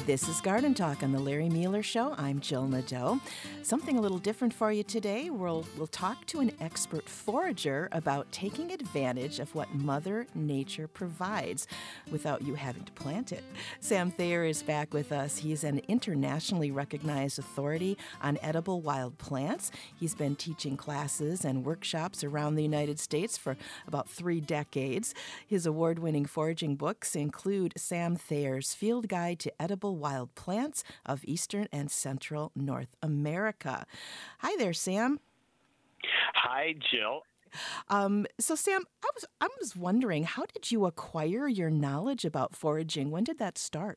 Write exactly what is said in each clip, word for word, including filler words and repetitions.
This is Garden Talk on the Larry Mueller Show. I'm Jill Nadeau. Something a little different for you today. We'll, we'll talk to an expert forager about taking advantage of what Mother Nature provides without you having to plant it. Sam Thayer is back with us. He's an internationally recognized authority on edible wild plants. He's been teaching classes and workshops around the United States for about three decades. His award-winning foraging books include Sam Thayer's Field Guide to Edible Wild Plants of Eastern and Central North America. Hi there, Sam. Hi, Jill. Um, so, Sam, I was I was wondering, how did you acquire your knowledge about foraging? When did that start?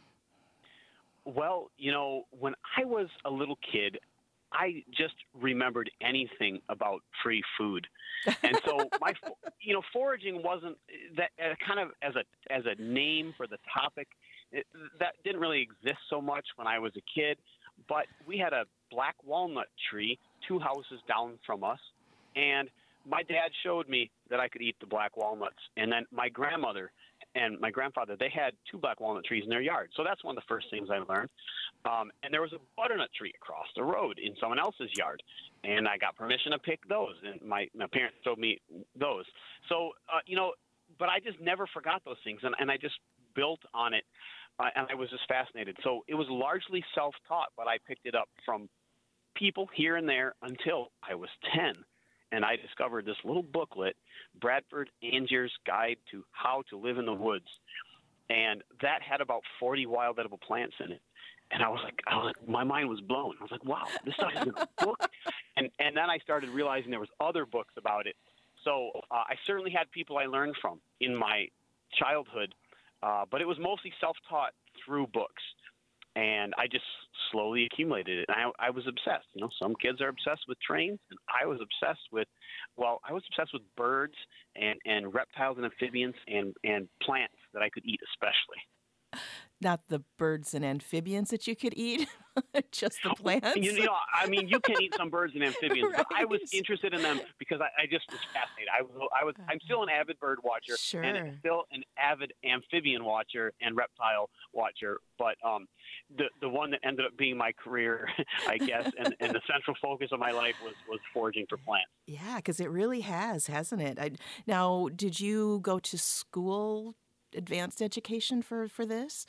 Well, you know, when I was a little kid, I just remembered anything about free food. And so my, you know, foraging wasn't that uh, kind of as a as a name for the topic. It, that didn't really exist so much when I was a kid. But we had a black walnut tree two houses down from us, and my dad showed me that I could eat the black walnuts. And then my grandmother and my grandfather, they had two black walnut trees in their yard. So that's one of the first things I learned. Um, and there was a butternut tree across the road in someone else's yard. And I got permission to pick those. And my, my parents showed me those. So, uh, you know, but I just never forgot those things. And, and I just built on it. Uh, and I was just fascinated. So it was largely self-taught, but I picked it up from people here and there until I was ten. And I discovered this little booklet, Bradford Angier's Guide to How to Live in the Woods. And that had about forty wild edible plants in it. And I was like, I was like my mind was blown. I was like, wow, this stuff is in a book. And, and then I started realizing there was other books about it. So uh, I certainly had people I learned from in my childhood, uh, but it was mostly self-taught through books. And I just slowly accumulated it. And I, I was obsessed. You know, some kids are obsessed with trains, and I was obsessed with, well, I was obsessed with birds and, and reptiles and amphibians and, and plants that I could eat especially. Not the birds and amphibians that you could eat, just the plants? You know, I mean, you can eat some birds and amphibians, Right. but I was interested in them because I, I just was fascinated. I was, I was, I'm still an avid bird watcher, Sure. and still an avid amphibian watcher and reptile watcher. But um, the the one that ended up being my career, I guess, and, and the central focus of my life was was foraging for plants. Yeah, because it really has, hasn't it? I, now, did you go to school, advanced education for, for this?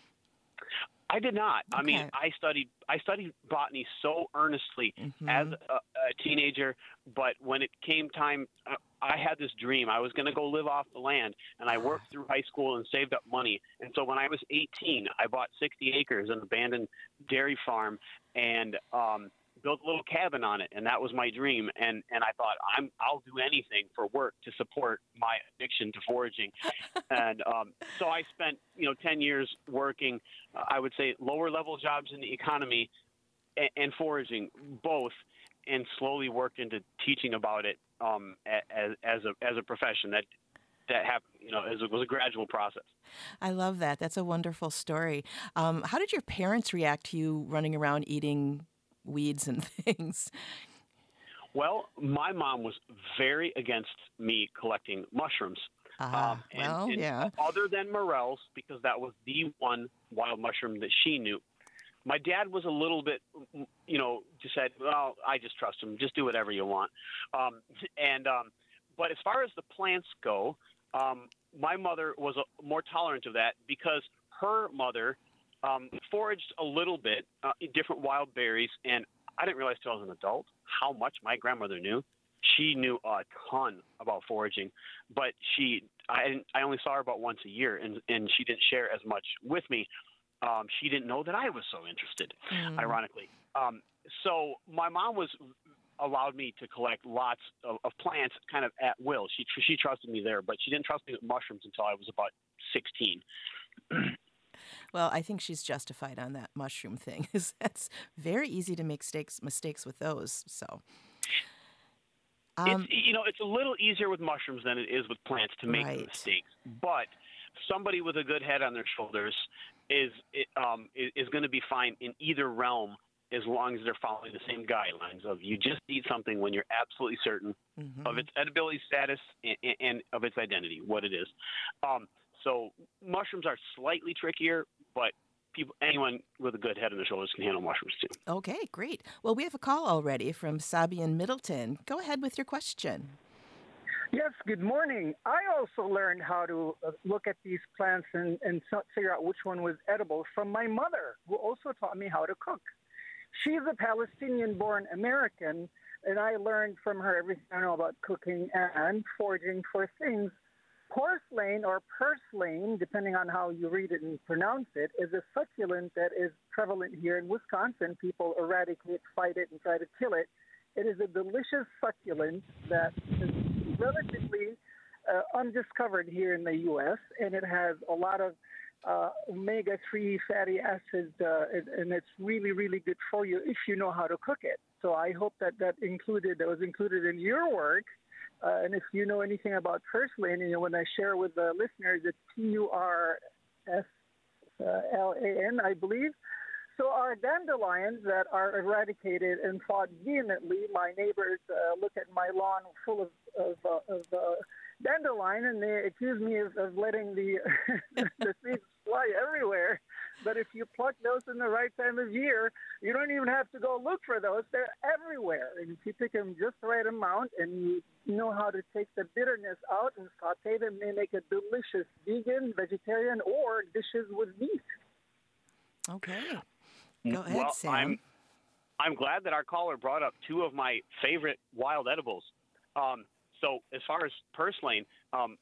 I did not. I mean, Okay. I studied I studied botany so earnestly Mhm. as a, a teenager, but when it came time, uh, I had this dream. I was going to go live off the land, and I worked through high school and saved up money. And so when I was eighteen, I bought sixty acres, an abandoned dairy farm, and um, built a little cabin on it, and that was my dream. And and I thought, I'm I'll do anything for work to support my addiction to foraging. And um, so I spent you know ten years working, uh, I would say lower level jobs in the economy and, and foraging both, and slowly worked into teaching about it um, as as a as a profession that. That happened, you know, it was a gradual process. I love that. That's a wonderful story. Um, how did your parents react to you running around eating weeds and things? Well, my mom was very against me collecting mushrooms. Ah, Um, and, well, and yeah. Other than morels, because that was the one wild mushroom that she knew. My dad was a little bit, you know, just said, well, I just trust him. Just do whatever you want. Um, and um, but as far as the plants go, um, my mother was a, more tolerant of that because her mother um, foraged a little bit, uh, different wild berries, and I didn't realize till I was an adult how much my grandmother knew. She knew a ton about foraging, but she I, I only saw her about once a year, and, and she didn't share as much with me. Um, she didn't know that I was so interested, Mm. ironically. Um, so my mom was allowed me to collect lots of, of plants kind of at will. She she trusted me there, but she didn't trust me with mushrooms until I was about sixteen. Well, I think she's justified on that mushroom thing. That's very easy to make mistakes mistakes with those. So, um, it's you know it's a little easier with mushrooms than it is with plants to make Right. mistakes. But somebody with a good head on their shoulders is um, is, is going to be fine in either realm as long as they're following the same guidelines of you just eat something when you're absolutely certain mhm. of its edibility status and, and of its identity, what it is. Um, so mushrooms are slightly trickier, but people, anyone with a good head on their shoulders can handle mushrooms too. Okay, great. Well, we have a call already from Sabi in Middleton. Go ahead with your question. Yes, good morning. I also learned how to uh, look at these plants and, and so, figure out which one was edible from my mother, who also taught me how to cook. She's a Palestinian-born American, and I learned from her everything I know about cooking and foraging for things. Porcelain or purslane, depending on how you read it and pronounce it, is a succulent that is prevalent here in Wisconsin. People eradicate, fight it, and try to kill it. It is a delicious succulent that is relatively uh, undiscovered here in the U S, and it has a lot of uh, omega three fatty acids, uh, and, and it's really, really good for you if you know how to cook it. So I hope that that included that was included in your work. Uh, and if you know anything about purslane, you know, when I share with the listeners, it's P U R S L A N, I believe. So our dandelions that are eradicated and fought vehemently, my neighbors uh, look at my lawn full of, of, uh, of uh, dandelion, and they accuse me of, of letting the, the seeds fly everywhere. But if you pluck those in the right time of year, you don't even have to go look for those. They're everywhere. And if you pick them just the right amount and you know how to take the bitterness out and saute them, they make a delicious vegan, vegetarian, or dishes with meat. Okay. Go ahead, well, Sam. I'm, I'm glad that our caller brought up two of my favorite wild edibles. Um, so as far as purslane, um,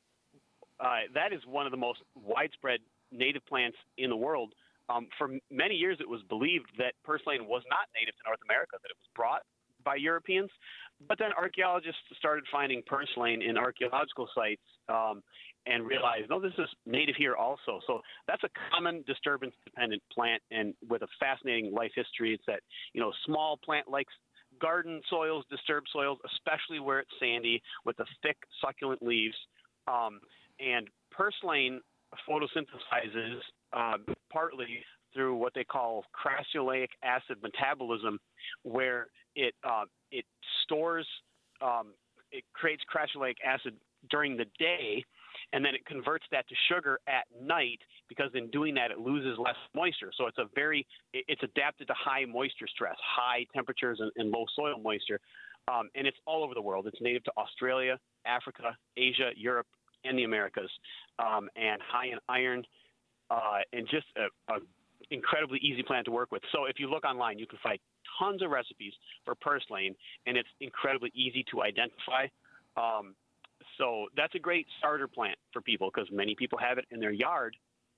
uh, that is one of the most widespread native plants in the world. Um, for many years, it was believed that purslane was not native to North America, that it was brought by Europeans. But then archaeologists started finding purslane in archaeological sites um, and realized, no, this is native here also. So that's a common disturbance-dependent plant, and with a fascinating life history. It's that, you know, small plant likes garden soils, disturbed soils, especially where it's sandy, with the thick, succulent leaves. Um, and purslane photosynthesizes uh, partly through what they call crassuleic acid metabolism, where it uh, it stores, um, it creates crassuleic acid during the day, and then it converts that to sugar at night, because in doing that it loses less moisture. So it's a very, it's adapted to high moisture stress, high temperatures and, and low soil moisture, um, and it's all over the world. It's native to Australia, Africa, Asia, Europe, and the Americas, um, and high in iron, uh, and just a, a incredibly easy plant to work with. So if you look online, you can find tons of recipes for purslane, and it's incredibly easy to identify. Um, so that's a great starter plant for people, because many people have it in their yard,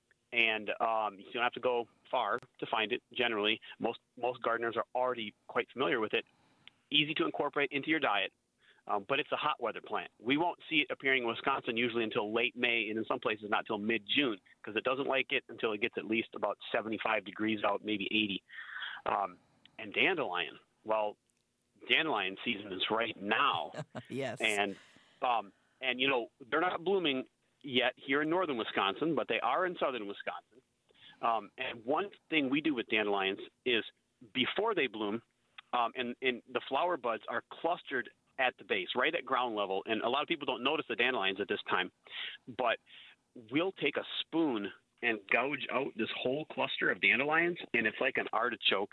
and um, you don't have to go far to find it. Generally, most most gardeners are already quite familiar with it. Easy to incorporate into your diet. Um, but it's a hot weather plant. We won't see it appearing in Wisconsin usually until late May, and in some places not till mid-June, because it doesn't like it until it gets at least about seventy-five degrees out, maybe eighty. Um, and dandelion, well, dandelion season is right now. Yes. And, um, and, you know, they're not blooming yet here in northern Wisconsin, but they are in southern Wisconsin. Um, and one thing we do with dandelions is before they bloom, um, and, and the flower buds are clustered at the base, right at ground level. And a lot of people don't notice the dandelions at this time, but we'll take a spoon and gouge out this whole cluster of dandelions, and it's like an artichoke.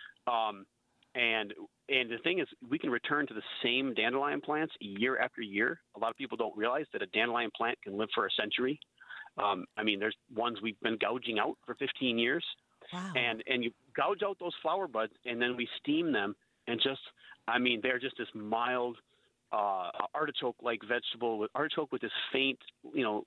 Um, and and the thing is, we can return to the same dandelion plants year after year. A lot of people don't realize that a dandelion plant can live for a century. Um, I mean, there's ones we've been gouging out for fifteen years. Wow. And, and you gouge out those flower buds, and then we steam them, and just, I mean, they're just this mild uh, artichoke-like vegetable, with artichoke with this faint, you know,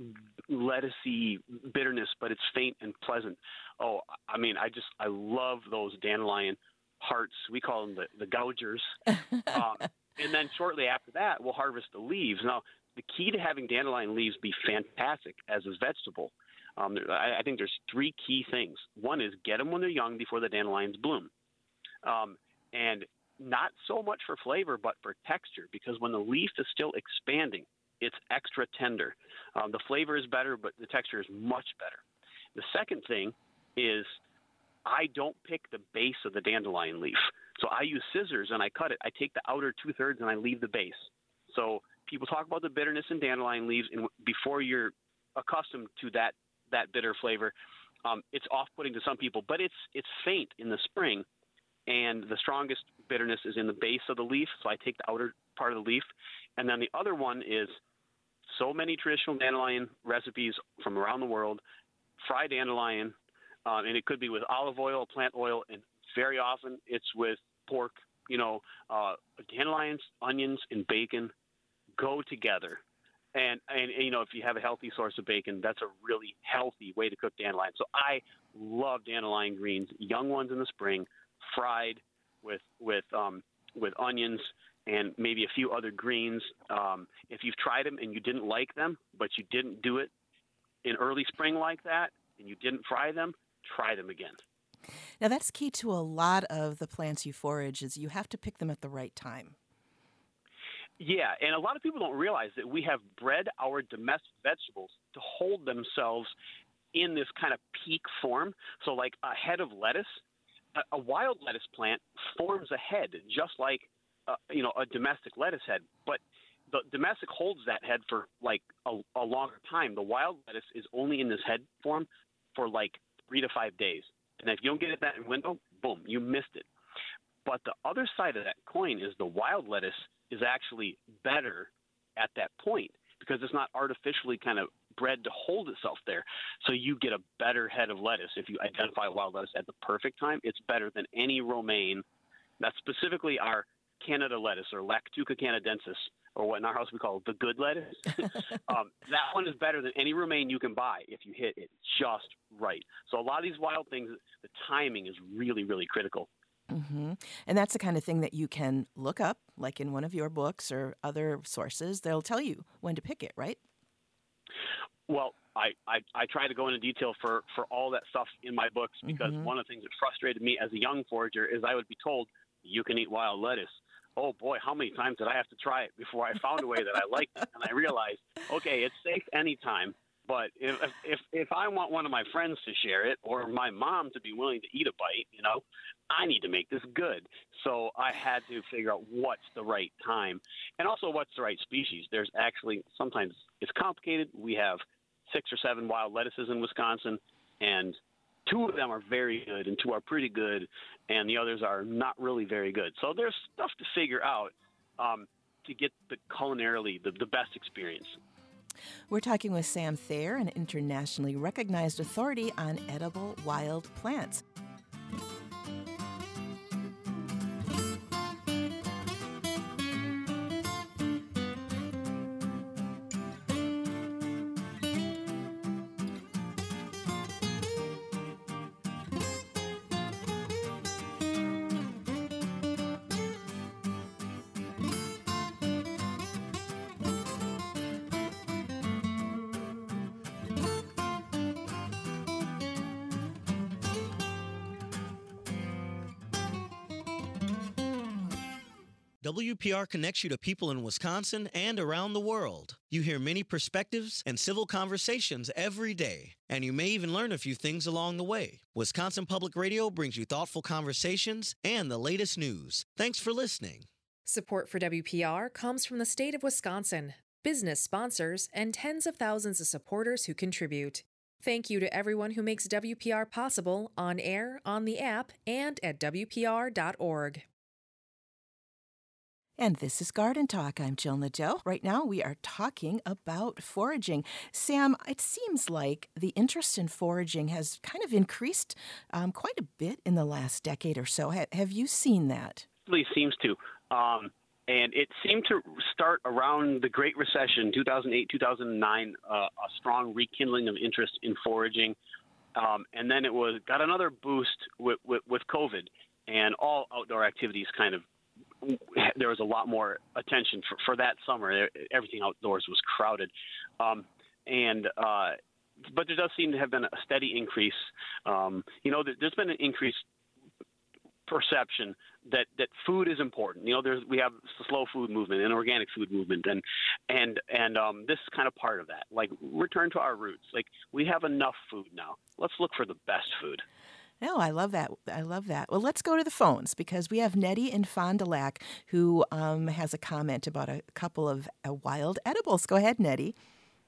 lettucey bitterness, but it's faint and pleasant. Oh, I mean, I just, I love those dandelion hearts. We call them the, the gougers. um, and then shortly after that, we'll harvest the leaves. Now, the key to having dandelion leaves be fantastic as a vegetable, um, I, I think there's three key things. One is get them when they're young before the dandelions bloom. Um, and not so much for flavor, but for texture, because when the leaf is still expanding, it's extra tender. Um, the flavor is better, but the texture is much better. The second thing is I don't pick the base of the dandelion leaf. So I use scissors and I cut it. I take the outer two-thirds and I leave the base. So people talk about the bitterness in dandelion leaves, and before you're accustomed to that, that bitter flavor, Um, it's off-putting to some people, but it's it's faint in the spring, and the strongest bitterness is in the base of the leaf. So I take the outer part of the leaf, and then the other one is so many traditional dandelion recipes from around the world. Fried dandelion, uh, and it could be with olive oil, plant oil, and very often it's with pork. You know, uh, dandelions, onions, and bacon go together. And, and, and, you know, if you have a healthy source of bacon, that's a really healthy way to cook dandelion. So I love dandelion greens, young ones in the spring, fried with with um, with onions and maybe a few other greens. Um, if you've tried them and you didn't like them, but you didn't do it in early spring like that, and you didn't fry them, try them again. Now, that's key to a lot of the plants you forage is you have to pick them at the right time. Yeah, and a lot of people don't realize that we have bred our domestic vegetables to hold themselves in this kind of peak form. So like a head of lettuce, a, a wild lettuce plant forms a head just like, uh, you know, a domestic lettuce head. But the domestic holds that head for like a, a longer time. The wild lettuce is only in this head form for like three to five days. And if you don't get it that window, boom, you missed it. But the other side of that coin is the wild lettuce is actually better at that point because it's not artificially kind of bred to hold itself there. So you get a better head of lettuce if you identify wild lettuce at the perfect time. It's better than any romaine. That's specifically our Canada lettuce or Lactuca canadensis, or what in our house we call the good lettuce. um, that one is better than any romaine you can buy if you hit it just right. So a lot of these wild things, the timing is really, really critical. Mm-hmm. And that's the kind of thing that you can look up, like in one of your books or other sources. They'll tell you when to pick it, right? Well, I, I, I try to go into detail for, for all that stuff in my books because mm-hmm. one of the things that frustrated me as a young forager is I would be told, you can eat wild lettuce. Oh, boy, how many times did I have to try it before I found a way that I liked it? And I realized, okay, it's safe anytime. But if, if if I want one of my friends to share it or my mom to be willing to eat a bite, you know, I need to make this good. So I had to figure out what's the right time and also what's the right species. There's actually sometimes it's complicated. We have six or seven wild lettuces in Wisconsin, and two of them are very good and two are pretty good, and the others are not really very good. So there's stuff to figure out um, to get the culinarily the, the best experience. We're talking with Sam Thayer, an internationally recognized authority on edible wild plants. W P R connects you to people in Wisconsin and around the world. You hear many perspectives and civil conversations every day, and you may even learn a few things along the way. Wisconsin Public Radio brings you thoughtful conversations and the latest news. Thanks for listening. Support for W P R comes from the state of Wisconsin, business sponsors, and tens of thousands of supporters who contribute. Thank you to everyone who makes W P R possible on air, on the app, and at W P R dot org. And this is Garden Talk. I'm Jill Nadeau. Right now we are talking about foraging. Sam, it seems like the interest in foraging has kind of increased um, quite a bit in the last decade or so. Ha- have you seen that? It really seems to. Um, and it seemed to start around the Great Recession, two thousand eight, two thousand nine, uh, a strong rekindling of interest in foraging. Um, and then it was got another boost with, with, with COVID, and all outdoor activities kind of there was a lot more attention for, for that summer. Everything outdoors was crowded. Um, and, uh, but there does seem to have been a steady increase. Um, you know, there's been an increased perception that, that food is important. You know, there's, we have the slow food movement and organic food movement. And, and, and, um, this is kind of part of that, like return to our roots. Like we have enough food now. Let's look for the best food. No, I love that. I love that. Well, let's go to the phones because we have Nettie in Fond du Lac who um, has a comment about a couple of uh, wild edibles. Go ahead, Nettie.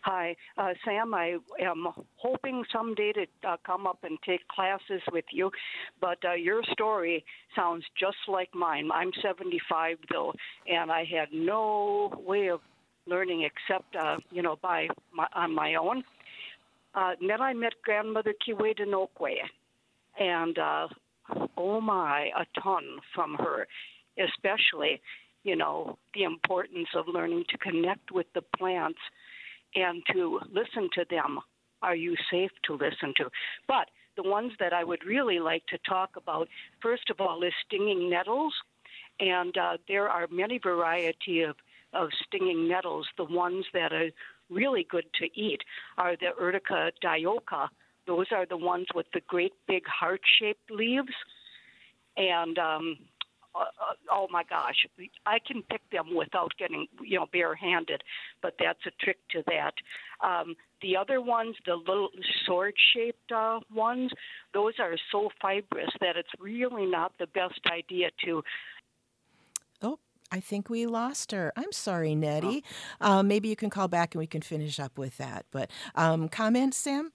Hi, uh, Sam. I am hoping someday to uh, come up and take classes with you, but uh, your story sounds just like mine. I'm seventy-five, though, and I had no way of learning except, uh, you know, by my, on my own. Uh, and then I met Grandmother Kiwedenokwe, and uh, oh my, a ton from her, especially, you know, the importance of learning to connect with the plants and to listen to them. Are you safe to listen to? But the ones that I would really like to talk about, first of all, is stinging nettles. And uh, there are many variety of, of stinging nettles. The ones that are really good to eat are the Urtica dioica. Those are the ones with the great big heart-shaped leaves. And um, Uh, oh my gosh, I can pick them without getting, you know, barehanded, but that's a trick to that. Um, the other ones, the little sword-shaped uh, ones, those are so fibrous that it's really not the best idea to. Oh, I think we lost her. I'm sorry, Nettie. Oh. Um, maybe you can call back and we can finish up with that. But um, comments, Sam?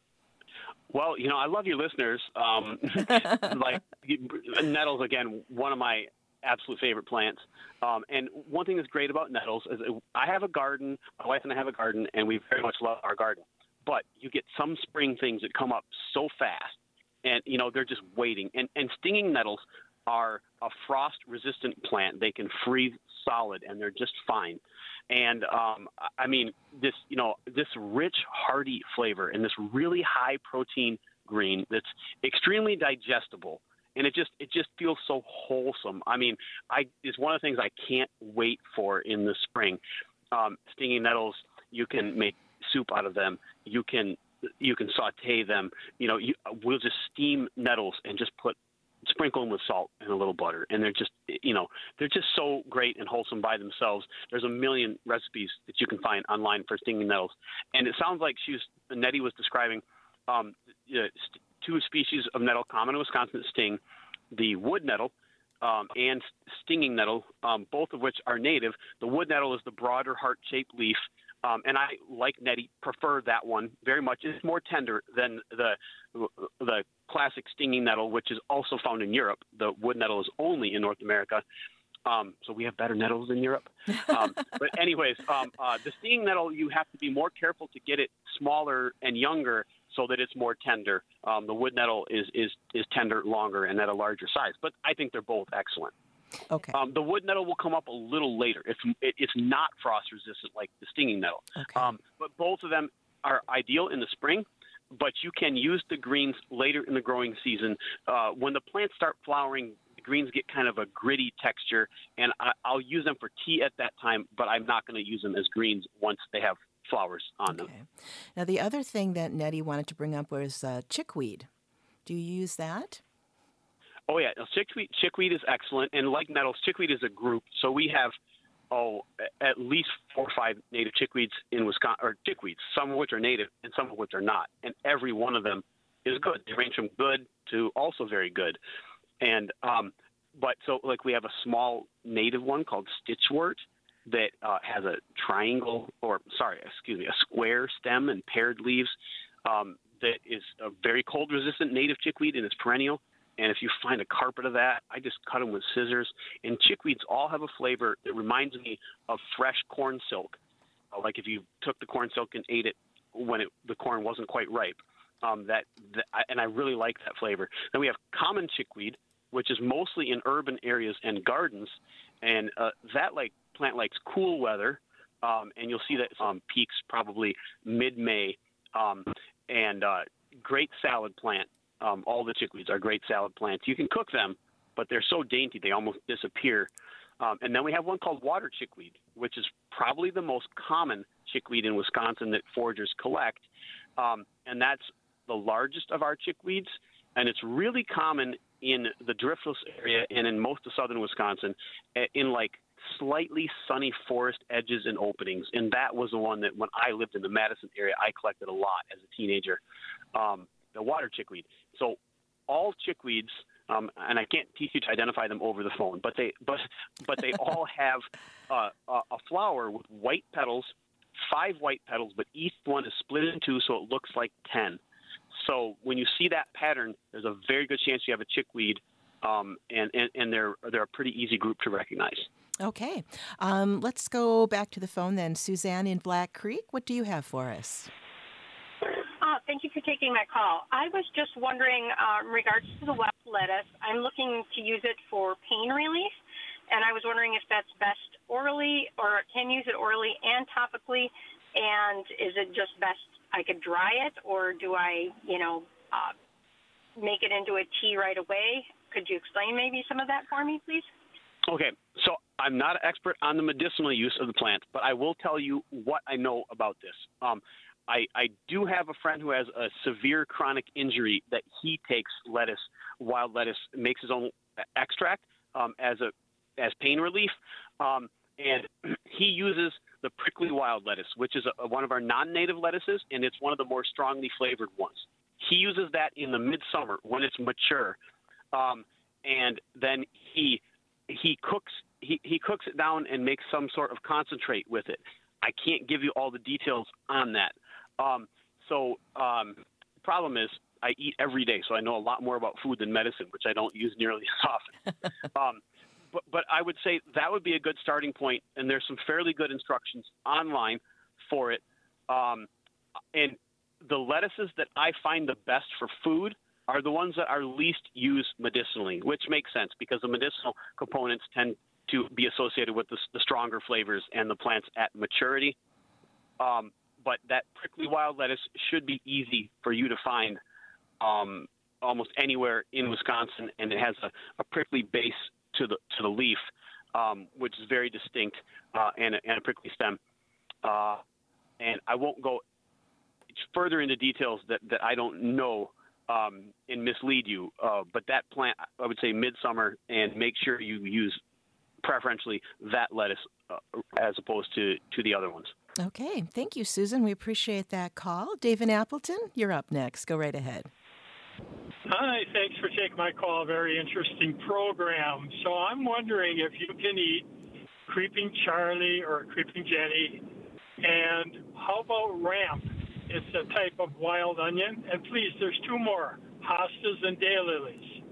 Well, you know, I love your listeners. Um, like nettles, again, one of my absolute favorite plants. Um, and one thing that's great about nettles is I have a garden, my wife and I have a garden, and we very much love our garden. But you get some spring things that come up so fast, and, you know, they're just waiting. And, and stinging nettles are a frost-resistant plant. They can freeze solid, and they're just fine. And, um, I mean, this, you know, this rich, hearty flavor and this really high-protein green that's extremely digestible. And it just it just feels so wholesome. I mean, I it's one of the things I can't wait for in the spring. Um, stinging nettles, you can make soup out of them. You can you can saute them. You know, you, we'll just steam nettles and just put sprinkle them with salt and a little butter, and they're just you know they're just so great and wholesome by themselves. There's a million recipes that you can find online for stinging nettles, and it sounds like she was Nettie was describing. Um, uh, st- two species of nettle common in Wisconsin that sting, the wood nettle um, and stinging nettle, um, both of which are native. The wood nettle is the broader heart-shaped leaf, um, and I, like Nettie, prefer that one very much. It's more tender than the the classic stinging nettle, which is also found in Europe. The wood nettle is only in North America. Um, so we have better nettles in Europe. Um, but anyways, um, uh, the stinging nettle, you have to be more careful to get it smaller and younger so that it's more tender. Um, the wood nettle is, is, is tender, longer, and at a larger size. But I think they're both excellent. Okay. Um, the wood nettle will come up a little later. It's, it, it's not frost-resistant like the stinging nettle. Okay. Um, but both of them are ideal in the spring. But you can use the greens later in the growing season. Uh, when the plants start flowering, the greens get kind of a gritty texture, and I, I'll use them for tea at that time, but I'm not going to use them as greens once they have flowers on okay. them. Now, the other thing that Nettie wanted to bring up was uh, chickweed. Do you use that? Oh, yeah. Chickweed, chickweed is excellent, and like nettles, chickweed is a group. So we have, oh, at least four or five native chickweeds in Wisconsin, or chickweeds, some of which are native and some of which are not. And every one of them is good. They range from good to also very good. And, um, but so like we have a small native one called stitchwort that uh, has a triangle, or sorry, excuse me, a square stem and paired leaves um, that is a very cold resistant native chickweed and it's perennial. And if you find a carpet of that, I just cut them with scissors. And chickweeds all have a flavor that reminds me of fresh corn silk. Like if you took the corn silk and ate it when it, the corn wasn't quite ripe. Um, that, that and I really like that flavor. Then we have common chickweed, which is mostly in urban areas and gardens, and uh, that like plant likes cool weather, um, and you'll see that um, peaks probably mid-May. Um, and uh, great salad plant. Um, all the chickweeds are great salad plants. You can cook them, but they're so dainty they almost disappear. Um, and then we have one called water chickweed, which is probably the most common chickweed in Wisconsin that foragers collect. Um, and that's the largest of our chickweeds, and it's really common in the driftless area and in most of southern Wisconsin in like slightly sunny forest edges and openings. And that was the one that when I lived in the Madison area, I collected a lot as a teenager, um, the water chickweed. So all chickweeds, um, and I can't teach you to identify them over the phone, but they but but they all have uh, a, a flower with white petals, five white petals, but each one is split in two, so it looks like ten. So when you see that pattern, there's a very good chance you have a chickweed, um, and, and, and they're, they're a pretty easy group to recognize. Okay. Um, let's go back to the phone then. Suzanne in Black Creek, what do you have for us? Uh, thank you for taking my call. I was just wondering, uh, in regards to the wild lettuce, I'm looking to use it for pain relief, and I was wondering if that's best orally, or can use it orally and topically, and is it just best I could dry it, or do I, you know, uh, make it into a tea right away? Could you explain maybe some of that for me, please? Okay, so I'm not an expert on the medicinal use of the plant, but I will tell you what I know about this. Um, I, I do have a friend who has a severe chronic injury that he takes lettuce, wild lettuce, makes his own extract um, as a as pain relief, um, and he uses the prickly wild lettuce, which is a, one of our non-native lettuces, and it's one of the more strongly flavored ones. He uses that in the midsummer when it's mature, um, and then he he cooks he, he cooks it down and makes some sort of concentrate with it. I can't give you all the details on that. Um, so um, the problem is I eat every day, so I know a lot more about food than medicine, which I don't use nearly as often. um, but, but I would say that would be a good starting point, and there's some fairly good instructions online for it. Um, and the lettuces that I find the best for food are the ones that are least used medicinally, which makes sense because the medicinal components tend to be associated with the, the stronger flavors and the plants at maturity. Um, but that prickly wild lettuce should be easy for you to find um, almost anywhere in Wisconsin, and it has a, a prickly base to the to the leaf, um, which is very distinct, uh, and, a, and a prickly stem. Uh, and I won't go further into details that, that I don't know um, and mislead you, uh, but that plant, I would say midsummer, and make sure you use preferentially that lettuce uh, as opposed to, to the other ones. Okay. Thank you, Susan. We appreciate that call. David Appleton, you're up next. Go right ahead. Hi, thanks for taking my call. Very interesting program. So I'm wondering if you can eat Creeping Charlie or Creeping Jenny, and how about Ramp? It's a type of wild onion. And please, there's two more, hostas and daylilies.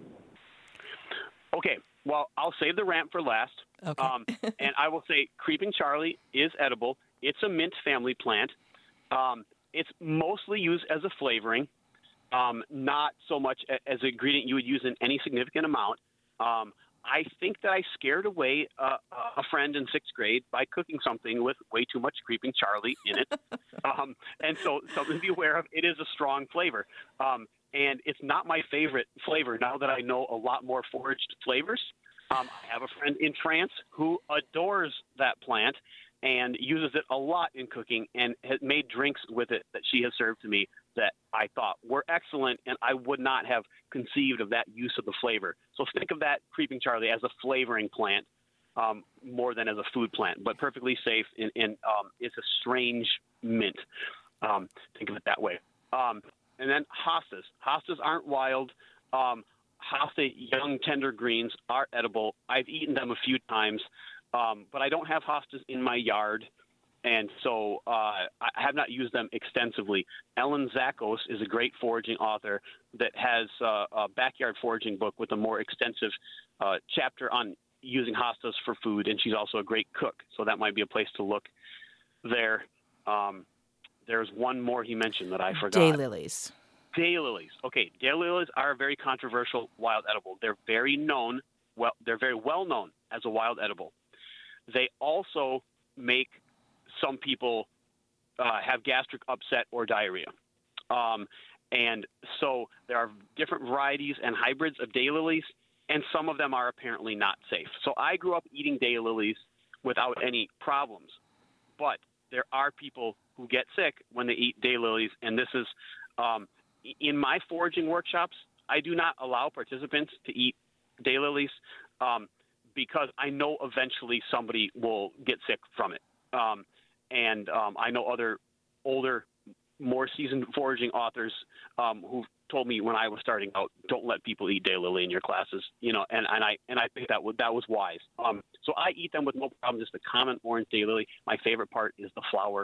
Okay. Well, I'll save the Ramp for last. Okay. um, and I will say Creeping Charlie is edible. It's a mint family plant. Um, it's mostly used as a flavoring, um, not so much a, as an ingredient you would use in any significant amount. Um, I think that I scared away uh, a friend in sixth grade by cooking something with way too much Creeping Charlie in it. um, and so something to be aware of. It is a strong flavor. Um, and it's not my favorite flavor now that I know a lot more foraged flavors. Um, I have a friend in France who adores that plant and uses it a lot in cooking and has made drinks with it that she has served to me that I thought were excellent, and I would not have conceived of that use of the flavor. So think of that Creeping Charlie as a flavoring plant um, more than as a food plant, but perfectly safe, and, and um, it's a strange mint. Um, think of it that way. Um, and then hostas. Hostas aren't wild. Um, hosta young tender greens are edible. I've eaten them a few times. Um, but I don't have hostas in my yard, and so uh, I have not used them extensively. Ellen Zakos is a great foraging author that has uh, a backyard foraging book with a more extensive uh, chapter on using hostas for food, and she's also a great cook, so that might be a place to look there. Um, there's one more he mentioned that I forgot. Daylilies. Daylilies. Okay, daylilies are a very controversial wild edible. They're very known, well, they're very well known as a wild edible. They also make some people uh, have gastric upset or diarrhea. Um, and so there are different varieties and hybrids of daylilies, and some of them are apparently not safe. So I grew up eating daylilies without any problems. But there are people who get sick when they eat daylilies, and this is um, in my foraging workshops, I do not allow participants to eat daylilies. Um, because I know eventually somebody will get sick from it. Um, and um, I know other older, more seasoned foraging authors um, who told me when I was starting out, don't let people eat daylily in your classes, you know, and, and I and I think that was, that was wise. Um, so I eat them with no problem, just the common orange daylily. My favorite part is the flower.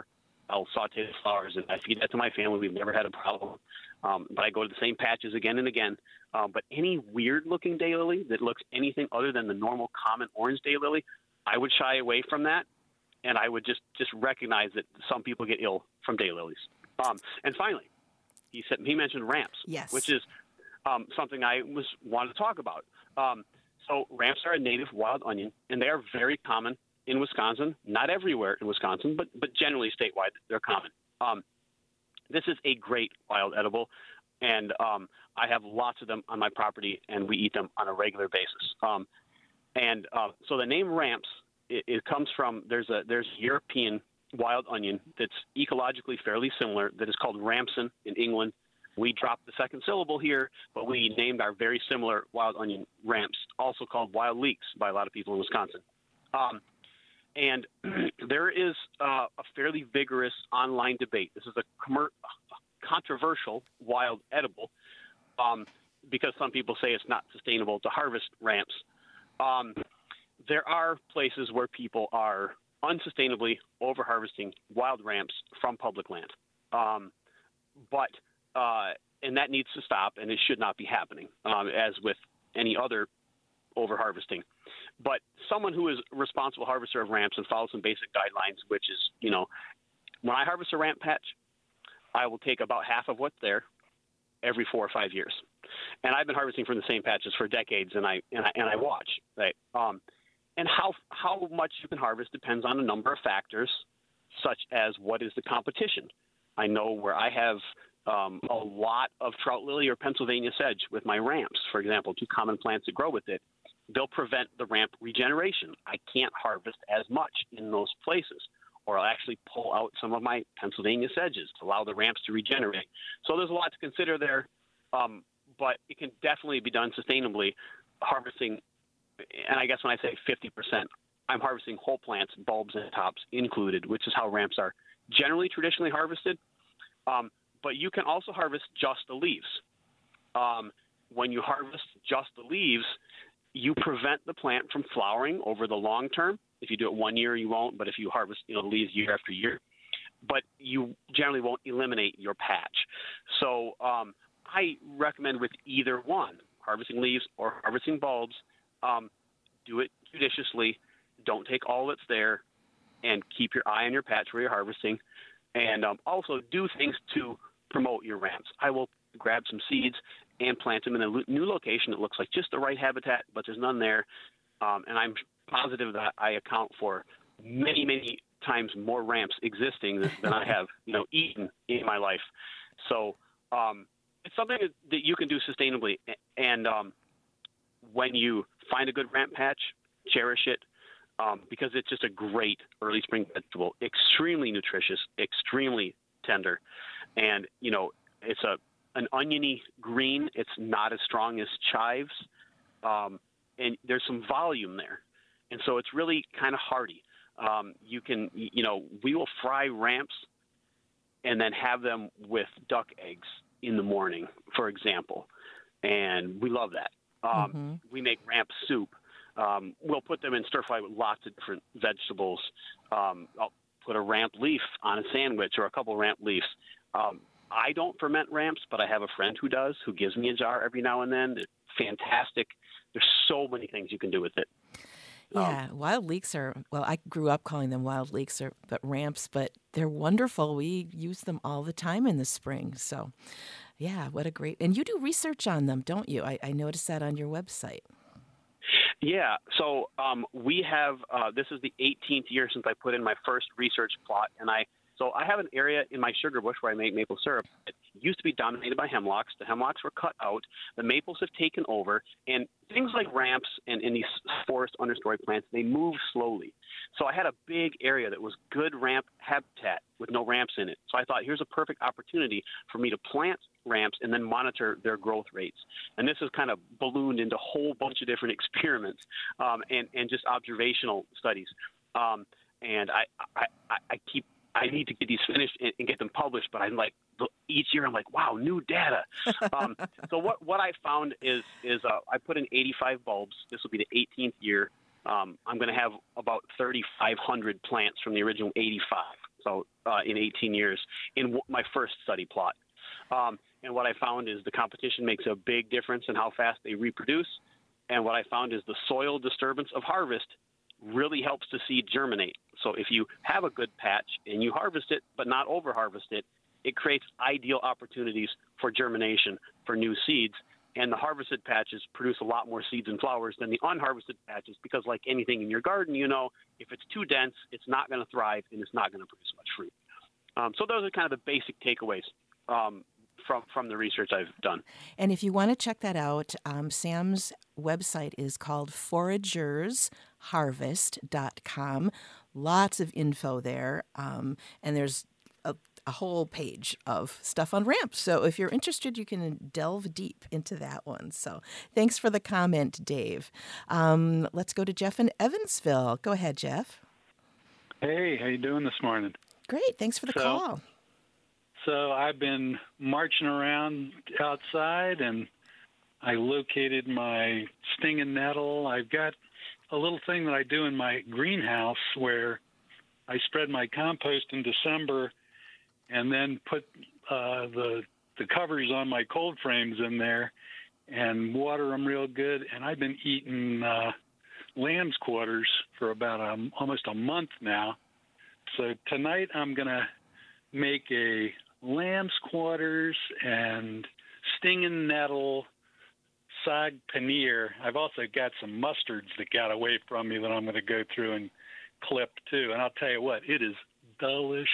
I'll saute the flowers, and I feed that to my family. We've never had a problem. Um, but I go to the same patches again and again. Um, but any weird-looking daylily that looks anything other than the normal common orange daylily, I would shy away from that, and I would just, just recognize that some people get ill from daylilies. Um, and finally, he said he mentioned ramps, yes. which is um, something I was wanted to talk about. Um, so ramps are a native wild onion, and they are very common in Wisconsin. Not everywhere in Wisconsin, but but generally statewide, they're common. Um, this is a great wild edible, and um, I have lots of them on my property, and we eat them on a regular basis. Um, and uh, so the name ramps, it, it comes from there's a there's a European wild onion that's ecologically fairly similar that is called Ramson in England. We dropped the second syllable here, but we named our very similar wild onion ramps, also called wild leeks by a lot of people in Wisconsin. Um, and there is uh, a fairly vigorous online debate. This is a commer- controversial wild edible um, because some people say it's not sustainable to harvest ramps. Um, there are places where people are unsustainably over-harvesting wild ramps from public land. Um, but Uh, and that needs to stop, and it should not be happening, um, as with any other over-harvesting. But someone who is a responsible harvester of ramps and follows some basic guidelines, which is, you know, when I harvest a ramp patch, I will take about half of what's there every four or five years. And I've been harvesting from the same patches for decades, and I and I, and I watch. Right? Um, and how how much you can harvest depends on a number of factors, such as what is the competition. I know where I have Um, a lot of trout lily or Pennsylvania sedge with my ramps, for example, two common plants that grow with it. They'll prevent the ramp regeneration. I can't harvest as much in those places, or I'll actually pull out some of my Pennsylvania sedges to allow the ramps to regenerate. So there's a lot to consider there, um, but it can definitely be done sustainably, harvesting, and I guess when I say fifty percent, I'm harvesting whole plants, bulbs and tops included, which is how ramps are generally traditionally harvested. Um, But you can also harvest just the leaves. Um, when you harvest just the leaves, you prevent the plant from flowering over the long term. If you do it one year, you won't. But if you harvest, you know, the leaves year after year, but you generally won't eliminate your patch. So um, I recommend with either one, harvesting leaves or harvesting bulbs, um, do it judiciously. Don't take all that's there, and keep your eye on your patch where you're harvesting. And um, also do things to promote your ramps. I will grab some seeds and plant them in a new location that looks like just the right habitat, but there's none there. Um, and I'm positive that I account for many, many times more ramps existing than I have, you know, eaten in my life. So um, it's something that you can do sustainably. And um, when you find a good ramp patch, cherish it. Um, because it's just a great early spring vegetable, extremely nutritious, extremely tender, and you know it's a an oniony green. It's not as strong as chives, um, and there's some volume there, and so it's really kind of hearty. Um, you can, you know, we will fry ramps and then have them with duck eggs in the morning, for example, and we love that. Um, mm-hmm. We make ramp soup. Um, we'll put them in stir fry with lots of different vegetables. Um, I'll put a ramp leaf on a sandwich or a couple ramp leaves. Um, I don't ferment ramps, but I have a friend who does, who gives me a jar every now and then. They're fantastic. There's so many things you can do with it. Yeah, um, wild leeks are, well, I grew up calling them wild leeks or but ramps, but they're wonderful. We use them all the time in the spring. So, yeah, what a great, and you do research on them, don't you? I, I noticed that on your website. Yeah, so um, we have, uh, this is the eighteenth year since I put in my first research plot, and I, so I have an area in my sugar bush where I make maple syrup. It used to be dominated by hemlocks. The hemlocks were cut out. The maples have taken over, and things like ramps and, and these forest understory plants, they move slowly. So I had a big area that was good ramp habitat with no ramps in it. So I thought, here's a perfect opportunity for me to plant ramps and then monitor their growth rates. And this has kind of ballooned into a whole bunch of different experiments um, and, and just observational studies. Um, and I, I, I keep, I need to get these finished and, and get them published, but I'm like, each year I'm like, wow, new data. Um, so what, what I found is, is uh, I put in eighty-five bulbs. This will be the eighteenth year. Um, I'm going to have about thirty-five hundred plants from the original eighty-five. out uh, in eighteen years in w- my first study plot. Um, and what I found is the competition makes a big difference in how fast they reproduce. And what I found is the soil disturbance of harvest really helps the seed germinate. So if you have a good patch and you harvest it, but not over-harvest it, it creates ideal opportunities for germination for new seeds. And the harvested patches produce a lot more seeds and flowers than the unharvested patches because, like anything in your garden, you know, if it's too dense, it's not going to thrive and it's not going to produce much fruit. Um, so those are kind of the basic takeaways um, from, from the research I've done. And if you want to check that out, um, Sam's website is called foragers harvest dot com. Lots of info there. Um, and there's a, a whole page of stuff on ramps. So if you're interested, you can delve deep into that one. So thanks for the comment, Dave. Um, let's go to Jeff in Evansville. Go ahead, Jeff. Hey, how you doing this morning? Great. Thanks for the so, call. So I've been marching around outside, and I located my stinging nettle. I've got a little thing that I do in my greenhouse where I spread my compost in December and then put uh, the the covers on my cold frames in there and water them real good. And I've been eating uh, lamb's quarters for about a, almost a month now. So tonight I'm going to make a lamb's quarters and stinging nettle sag paneer. I've also got some mustards that got away from me that I'm going to go through and clip too. And I'll tell you what, it is delicious.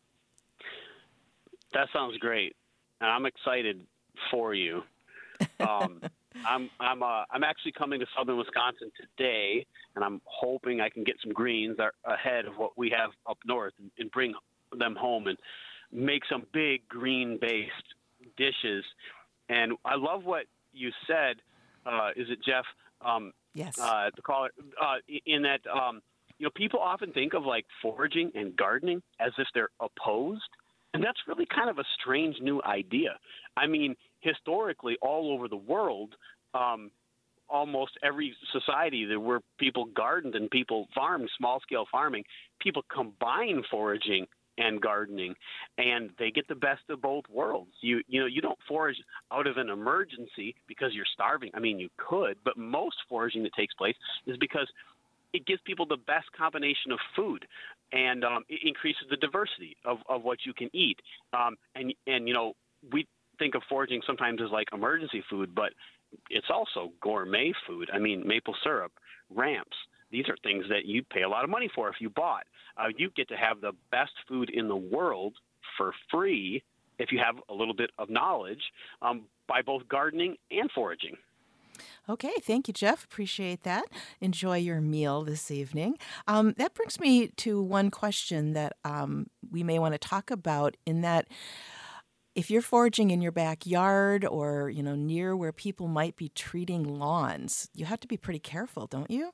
That sounds great, and I'm excited for you. Um, I'm I'm uh, I'm actually coming to southern Wisconsin today, and I'm hoping I can get some greens that are ahead of what we have up north and, and bring them home and make some big green-based dishes. And I love what you said. Uh, is it Jeff? Um, yes. Uh, the caller. Uh, in that, um, you know, people often think of like foraging and gardening as if they're opposed, and that's really kind of a strange new idea. I mean, historically, all over the world, um, almost every society there where people gardened and people farmed, small-scale farming, people combine foraging and gardening, and they get the best of both worlds. You you know, you don't forage out of an emergency because you're starving. I mean, you could, but most foraging that takes place is because it gives people the best combination of food, and um, it increases the diversity of, of what you can eat. Um, and, and, you know, we think of foraging sometimes as like emergency food, but it's also gourmet food. I mean, maple syrup, ramps. These are things that you'd pay a lot of money for if you bought. Uh, you get to have the best food in the world for free if you have a little bit of knowledge um, by both gardening and foraging. Okay, thank you, Jeff. Appreciate that. Enjoy your meal this evening. Um, that brings me to one question that um, we may want to talk about, in that if you're foraging in your backyard or, you know, near where people might be treating lawns, you have to be pretty careful, don't you?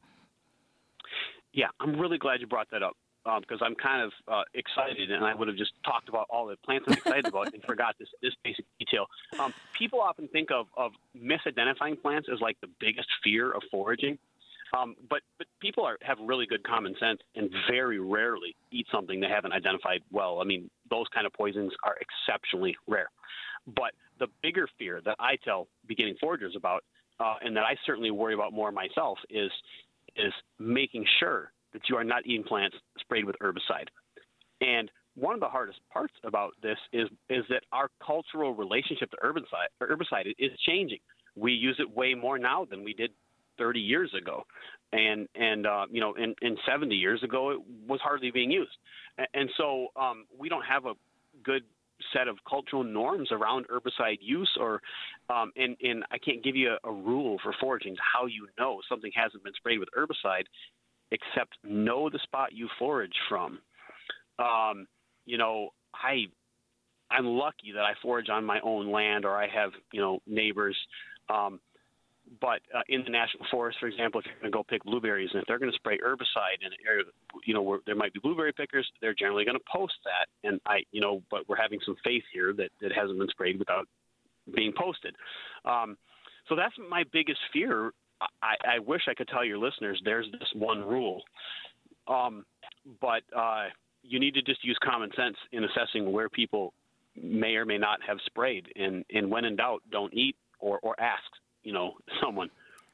Yeah, I'm really glad you brought that up because um, I'm kind of uh, excited, and I would have just talked about all the plants I'm excited about and forgot this, this basic detail. Um, people often think of, of misidentifying plants as like the biggest fear of foraging, um, but, but people are, have really good common sense and very rarely eat something they haven't identified well. I mean, those kind of poisons are exceptionally rare. But the bigger fear that I tell beginning foragers about, uh, and that I certainly worry about more myself, is is making sure that you are not eating plants sprayed with herbicide. And one of the hardest parts about this is is that our cultural relationship to herbicide, herbicide is changing. We use it way more now than we did thirty years ago. And, and uh, you know, and, and seventy years ago, it was hardly being used. And, and so um, we don't have a good set of cultural norms around herbicide use, or um, and, and I can't give you a, a rule for foraging how you know something hasn't been sprayed with herbicide, except know the spot you forage from. Um, you know, I I'm lucky that I forage on my own land, or I have, you know, neighbors. Um, but uh, in the national forest, for example, if you're going to go pick blueberries, and if they're going to spray herbicide in an area, you know, where there might be blueberry pickers, they're generally going to post that. And I, you know, but we're having some faith here that it hasn't been sprayed without being posted. Um, so that's my biggest fear. I, I wish I could tell your listeners there's this one rule. Um, but, uh, you need to just use common sense in assessing where people may or may not have sprayed. And, and when in doubt, don't eat or, or ask, you know, someone.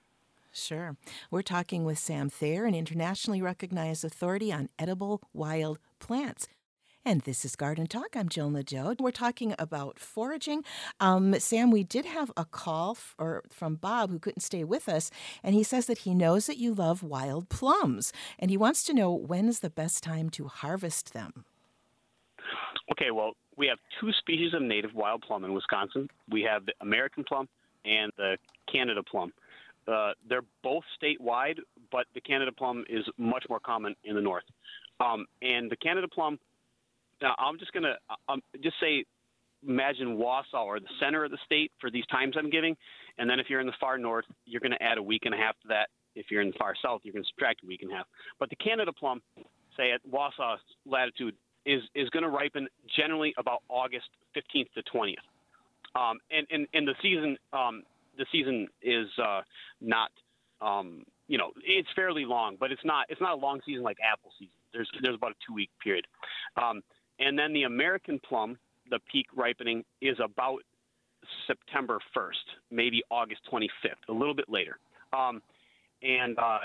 Sure. We're talking with Sam Thayer, an internationally recognized authority on edible wild plants. And this is Garden Talk. I'm Jill Nadeau. We're talking about foraging. Um, Sam, we did have a call f- or from Bob, who couldn't stay with us, and he says that he knows that you love wild plums, and he wants to know when is the best time to harvest them. Okay, well, we have two species of native wild plum in Wisconsin. We have the American plum and the Canada plum. Uh, they're both statewide, but the Canada plum is much more common in the north. Um, and the Canada plum, now I'm just going to um, just say, imagine Wausau or the center of the state for these times I'm giving. And then if you're in the far north, you're going to add a week and a half to that. If you're in the far south, you're going to subtract a week and a half. But the Canada plum, say at Wausau latitude, is, is going to ripen generally about August fifteenth to twentieth. Um, and, and, and the season um, the season is uh, not, um, you know, it's fairly long, but it's not it's not a long season like apple season. There's there's about a two-week period. Um, and then the American plum, the peak ripening, is about September first, maybe August twenty-fifth, a little bit later. Um, and uh,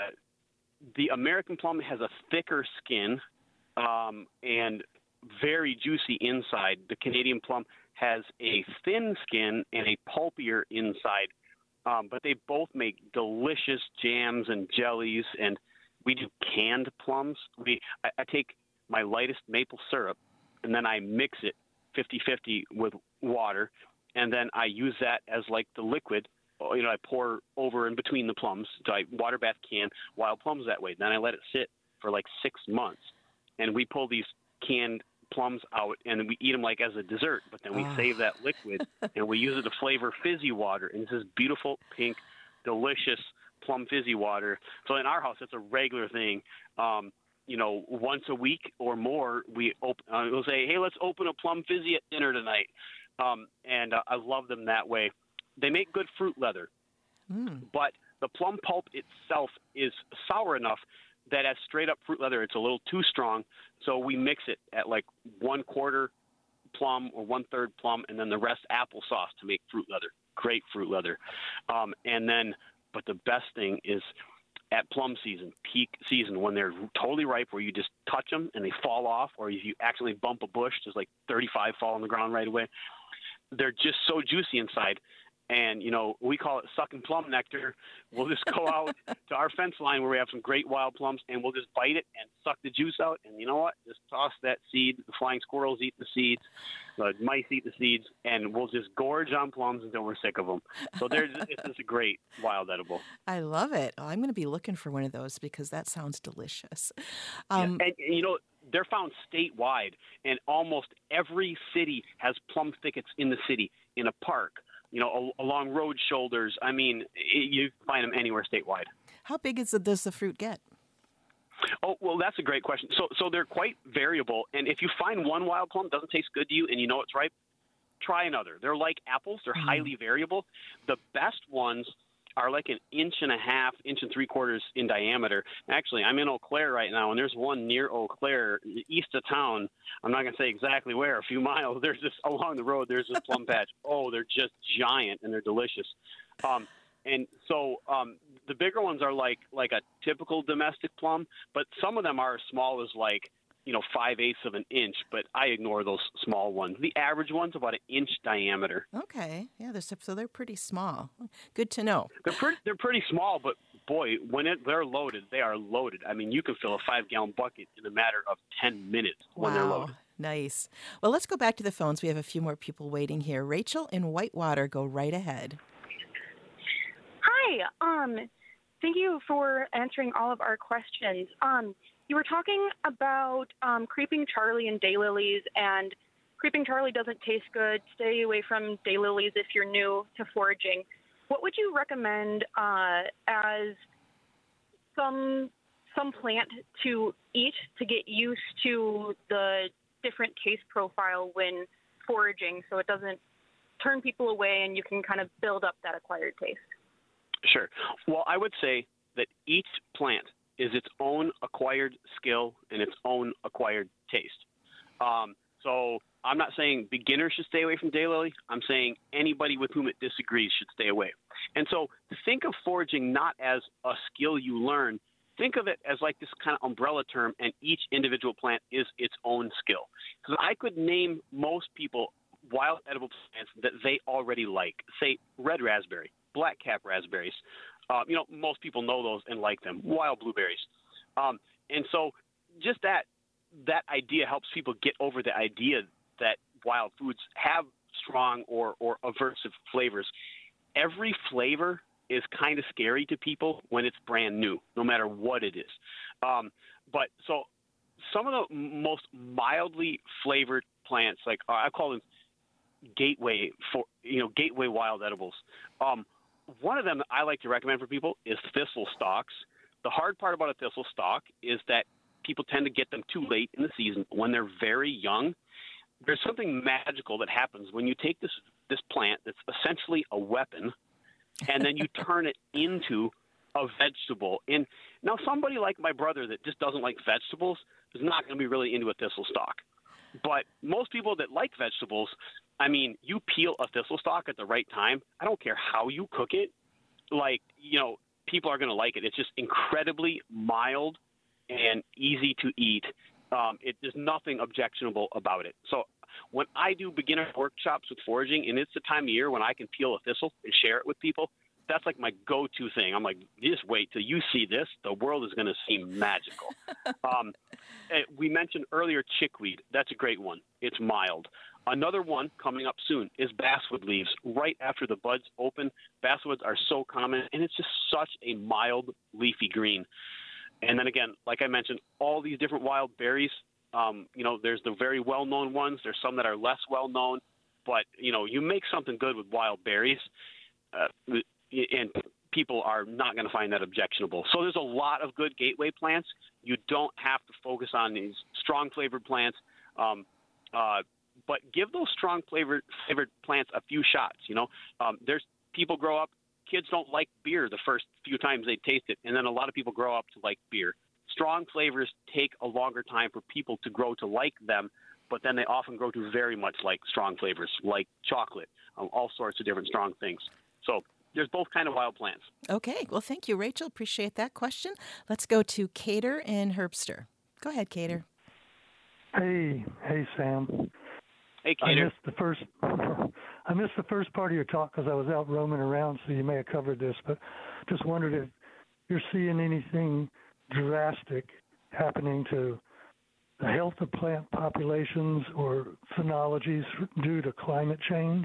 the American plum has a thicker skin um, and very juicy inside. The Canadian plum has a thin skin and a pulpier inside. Um, but they both make delicious jams and jellies, and we do canned plums. We I, I take my lightest maple syrup, and then I mix it fifty-fifty with water, and then I use that as like the liquid. You know, I pour over in between the plums. So I water bath can wild plums that way. Then I let it sit for like six months, and we pull these canned plums out, and we eat them like as a dessert, but then we oh. save that liquid and we use it to flavor fizzy water, and it's this beautiful pink delicious plum fizzy water. So in our house it's a regular thing. Um you know, once a week or more we open uh, we'll say, hey, let's open a plum fizzy at dinner tonight. Um and uh, I love them that way. They make good fruit leather. mm. But the plum pulp itself is sour enough that as straight up fruit leather, it's a little too strong. So we mix it at like one quarter plum or one third plum, and then the rest applesauce to make fruit leather. Great fruit leather. Um, and then, but the best thing is at plum season, peak season, when they're totally ripe, where you just touch them and they fall off, or if you accidentally bump a bush, there's like thirty-five fall on the ground right away. They're just so juicy inside. And, you know, we call it sucking plum nectar. We'll just go out to our fence line where we have some great wild plums, and we'll just bite it and suck the juice out. And you know what? Just toss that seed. The flying squirrels eat the seeds. The mice eat the seeds. And we'll just gorge on plums until we're sick of them. So there's, it's just a great wild edible. I love it. Oh, I'm going to be looking for one of those because that sounds delicious. Um, yeah. And, you know, they're found statewide. And almost every city has plum thickets in the city, in a park, you know, along road shoulders. I mean, you find them anywhere statewide. How big is the, does the fruit get? Oh, well, that's a great question. So so they're quite variable. And if you find one wild plum doesn't taste good to you and you know it's ripe, try another. They're like apples. They're mm. highly variable. The best ones are like an inch and a half, inch and three quarters in diameter. Actually, I'm in Eau Claire right now, and there's one near Eau Claire, east of town. I'm not going to say exactly where, a few miles. There's this, along the road, there's this plum patch. Oh, they're just giant, and they're delicious. Um, and so um, the bigger ones are like like a typical domestic plum, but some of them are as small as like, you know, five-eighths of an inch, but I ignore those small ones. The average one's about an inch diameter. Okay. Yeah, they're, so they're pretty small. Good to know. They're pretty, they're pretty small, but, boy, when it, they're loaded, they are loaded. I mean, you can fill a five-gallon bucket in a matter of ten minutes when wow. they're loaded. Nice. Well, let's go back to the phones. We have a few more people waiting here. Rachel in Whitewater, go right ahead. Hi. Um, thank you for answering all of our questions. Um, You were talking about um, Creeping Charlie and daylilies, and Creeping Charlie doesn't taste good. Stay away from daylilies if you're new to foraging. What would you recommend uh, as some some plant to eat to get used to the different taste profile when foraging, so it doesn't turn people away and you can kind of build up that acquired taste? Sure. Well, I would say that each plant is its own acquired skill and its own acquired taste. Um, so I'm not saying beginners should stay away from daylily. I'm saying anybody with whom it disagrees should stay away. And so think of foraging not as a skill you learn. Think of it as like this kind of umbrella term, and each individual plant is its own skill. Because I could name most people wild edible plants that they already like, say red raspberry, black-cap raspberries. Uh, you know, most people know those and like them, wild blueberries. Um, and so just that that idea helps people get over the idea that wild foods have strong or, or aversive flavors. Every flavor is kind of scary to people when it's brand new, no matter what it is. Um, but so some of the most mildly flavored plants, like uh, I call them gateway for you know gateway wild edibles. Um, one of them that I like to recommend for people is thistle stalks. The hard part about a thistle stalk is that people tend to get them too late in the season when they're very young. There's something magical that happens when you take this this plant that's essentially a weapon, and then you turn it into a vegetable. And now somebody like my brother that just doesn't like vegetables is not going to be really into a thistle stalk. But most people that like vegetables, I mean, you peel a thistle stalk at the right time. I don't care how you cook it. Like, you know, people are going to like it. It's just incredibly mild and easy to eat. Um, it, there's nothing objectionable about it. So when I do beginner workshops with foraging, and it's the time of year when I can peel a thistle and share it with people, that's like my go-to thing. I'm like, just wait till you see this. The world is going to seem magical. um, we mentioned earlier chickweed. That's a great one. It's mild. Another one coming up soon is basswood leaves. Right after the buds open, basswoods are so common, and it's just such a mild leafy green. And then again, like I mentioned, all these different wild berries, um, you know, there's the very well-known ones. There's some that are less well-known. But, you know, you make something good with wild berries, uh, and people are not going to find that objectionable. So there's a lot of good gateway plants. You don't have to focus on these strong flavored plants, um, uh, but give those strong flavored flavored plants a few shots. You know, um, there's people grow up. Kids don't like beer the first few times they taste it, and then a lot of people grow up to like beer. Strong flavors take a longer time for people to grow to like them, but then they often grow to very much like strong flavors, like chocolate, um, all sorts of different strong things. So there's both kind of wild plants. Okay. Well, thank you, Rachel. Appreciate that question. Let's go to Cater in Herbster. Go ahead, Cater. Hey, hey, Sam. Hey, Cater. I missed the first. I missed the first part of your talk because I was out roaming around, so you may have covered this, but just wondered if you're seeing anything drastic happening to the health of plant populations or phenologies due to climate change.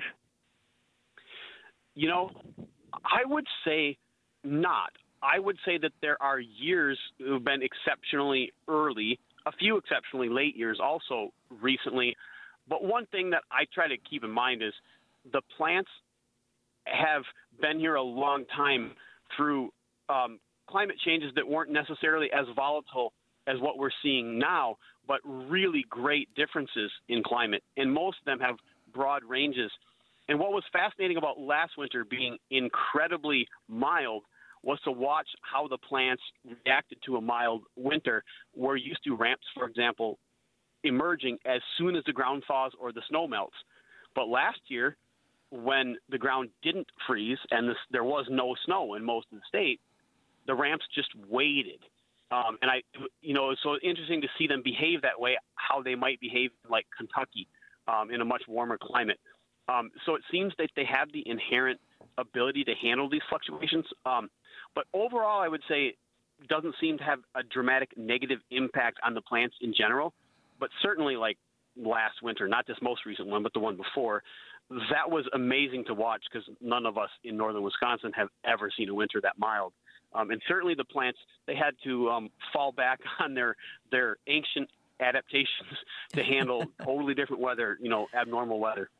You know, I would say not. I would say that there are years who have been exceptionally early, a few exceptionally late years also recently. But one thing that I try to keep in mind is the plants have been here a long time through um, climate changes that weren't necessarily as volatile as what we're seeing now, but really great differences in climate. And most of them have broad ranges. And what was fascinating about last winter being incredibly mild was to watch how the plants reacted to a mild winter. We're used to ramps, for example, emerging as soon as the ground thaws or the snow melts. But last year, when the ground didn't freeze and this, there was no snow in most of the state, the ramps just waited. Um, and I, you know, it's so interesting to see them behave that way, how they might behave like Kentucky um, in a much warmer climate. Um, so it seems that they have the inherent ability to handle these fluctuations. Um, but overall, I would say it doesn't seem to have a dramatic negative impact on the plants in general. But certainly like last winter, not this most recent one, but the one before, that was amazing to watch because none of us in northern Wisconsin have ever seen a winter that mild. Um, and certainly the plants, they had to um, fall back on their their ancient adaptations to handle totally different weather, you know, abnormal weather.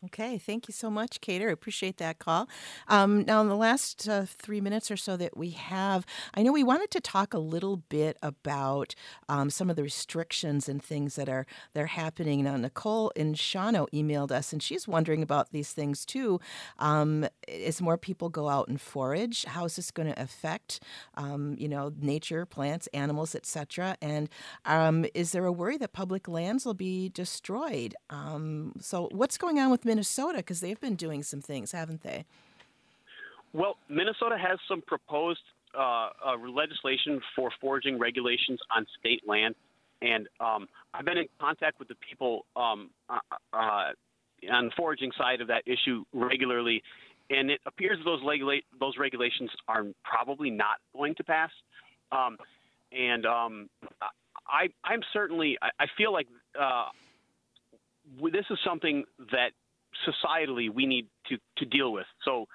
Okay, thank you so much, Cater. I appreciate that call. Um, now, in the last uh, three minutes or so that we have, I know we wanted to talk a little bit about um, some of the restrictions and things that are that are happening. Now, Nicole in Shawano emailed us, and she's wondering about these things too. Um, as more people go out and forage, how is this going to affect, um, you know, nature, plants, animals, et cetera? And um, is there a worry that public lands will be destroyed? Um, so, what's going on with Minnesota, because they've been doing some things, haven't they? Well, Minnesota has some proposed uh, uh, legislation for foraging regulations on state land, and um, I've been in contact with the people um, uh, uh, on the foraging side of that issue regularly, and it appears those regula- those regulations are probably not going to pass. Um, and um, I, I'm certainly, I, I feel like uh, this is something that societally we need to, to deal with. So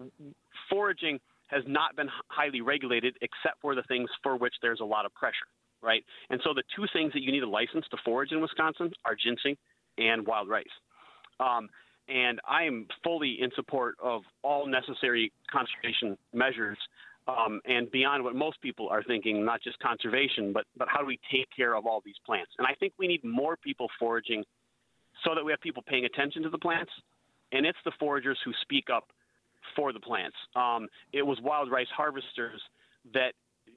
foraging has not been highly regulated except for the things for which there's a lot of pressure, right? And so the two things that you need a license to forage in Wisconsin are ginseng and wild rice. Um, and I am fully in support of all necessary conservation measures um, and beyond what most people are thinking, not just conservation, but, but how do we take care of all these plants? And I think we need more people foraging so that we have people paying attention to the plants, and it's the foragers who speak up for the plants. Um, it was wild rice harvesters that,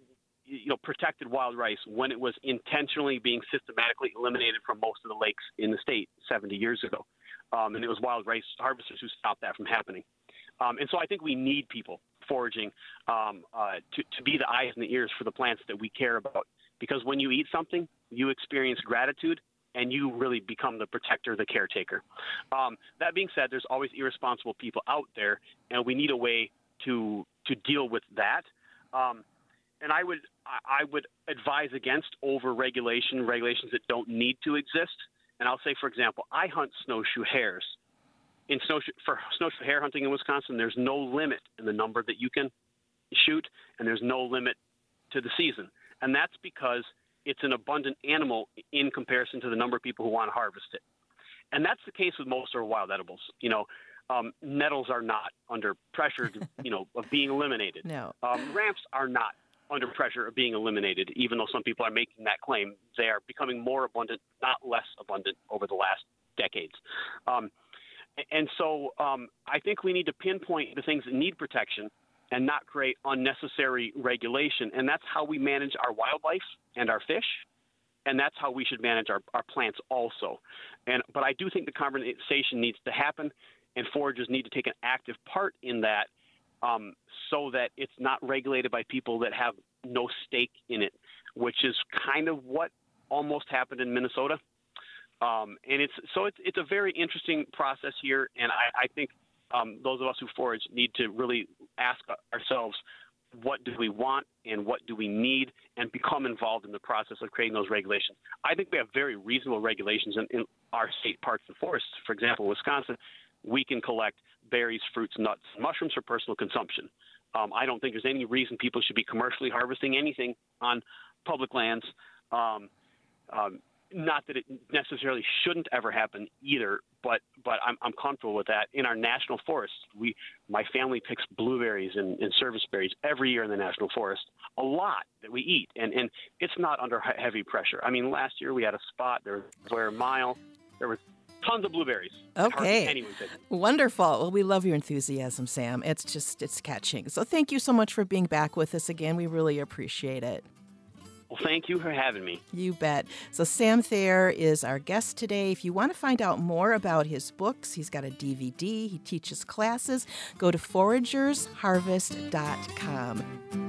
you know, protected wild rice when it was intentionally being systematically eliminated from most of the lakes in the state seventy years ago. Um, and it was wild rice harvesters who stopped that from happening. Um, and so I think we need people foraging um, uh, to, to be the eyes and the ears for the plants that we care about. Because when you eat something, you experience gratitude, and you really become the protector, the caretaker. Um, that being said, there's always irresponsible people out there, and we need a way to to deal with that. Um, and I would I would advise against over-regulation, regulations that don't need to exist. And I'll say, for example, I hunt snowshoe hares. In snowshoe, for snowshoe hare hunting in Wisconsin, there's no limit in the number that you can shoot, and there's no limit to the season. And that's because it's an abundant animal in comparison to the number of people who want to harvest it. And that's the case with most of our wild edibles. You know, um, nettles are not under pressure, to, you know, of being eliminated. No. Um, ramps are not under pressure of being eliminated, even though some people are making that claim. They are becoming more abundant, not less abundant over the last decades. Um, and so um, I think we need to pinpoint the things that need protection and not create unnecessary regulation. And that's how we manage our wildlife and our fish. And that's how we should manage our, our plants also. And but I do think the conversation needs to happen, and foragers need to take an active part in that um, so that it's not regulated by people that have no stake in it, which is kind of what almost happened in Minnesota. Um, and it's so it's, it's a very interesting process here, and I, I think Um, those of us who forage need to really ask ourselves, what do we want and what do we need, and become involved in the process of creating those regulations. I think we have very reasonable regulations in, in our state parks and forests. For example, Wisconsin, we can collect berries, fruits, nuts, and mushrooms for personal consumption. Um, I don't think there's any reason people should be commercially harvesting anything on public lands. Um, um, Not that it necessarily shouldn't ever happen either, but but I'm I'm comfortable with that. In our national forests, we my family picks blueberries and, and service berries every year in the national forest, a lot that we eat, and, and it's not under heavy pressure. I mean, last year we had a spot, there was a square mile, there were tons of blueberries. Okay, wonderful. Well, we love your enthusiasm, Sam. It's just, it's catching. So thank you so much for being back with us again. We really appreciate it. Well, thank you for having me. You bet. So Sam Thayer is our guest today. If you want to find out more about his books, he's got a D V D. He teaches classes. Go to foragers harvest dot com.